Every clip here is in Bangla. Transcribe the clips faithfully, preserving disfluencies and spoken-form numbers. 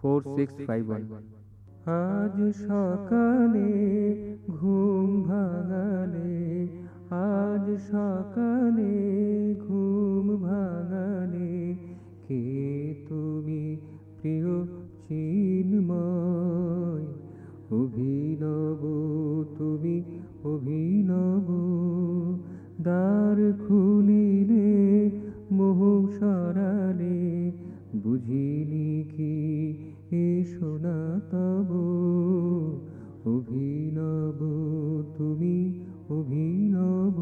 Four six five one. আজ সকালে ঘুম ভাঙালে, আজ সকালে ঘুম ভাঙালে, কে তুমি প্রিয় চিন্ময়? অভিনব তুমি অভিনব, দ্বার খুলিলে মোহ সরালে, বুঝিনি কি এসো না তব। অভিনব তুমি অভিনব।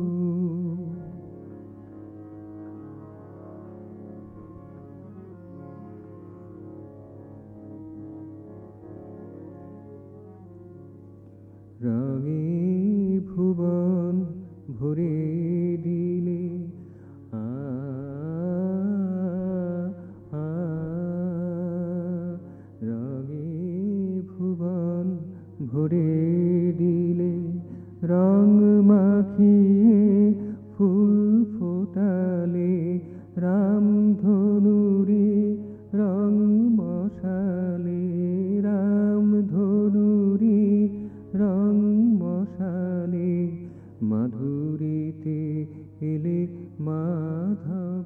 রঙে ভুবন ভরে দিলে, আ আ রঙে ভুবন ভরে দিলে, রং মাখিয়ে ফুল ফোটালে, রামধনুরে রং মশালে, রামধনুরে রং মশালে, মাধুরীতে এলে মাধব।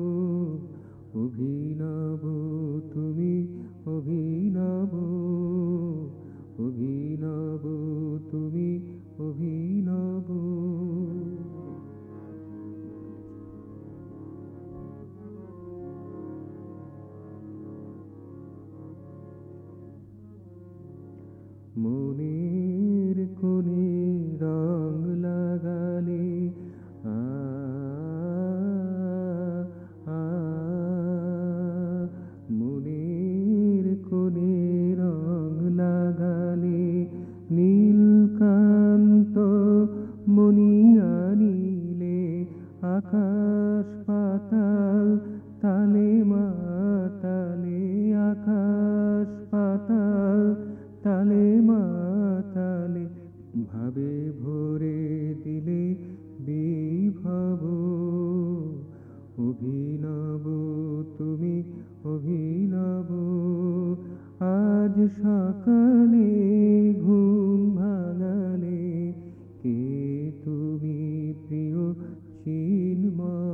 অভিনব তুমি অভিনব, অভিনব তুমি অভিনব। মনের কোণে রং লাগালে, আ আ মনের কোণে রং লাগালে, নীলকান্ত মণি আনিলে, আকাশ পাতাল তালে মাতালে, আকাশ পাতাল তালে মাতালে, ভাবে ভরে দিলে বিভব। অভিনব তুমি অভিনব, আজ সকালে ঘুম ভাঙালে, কে তুমি প্রিয় চিন্ময়?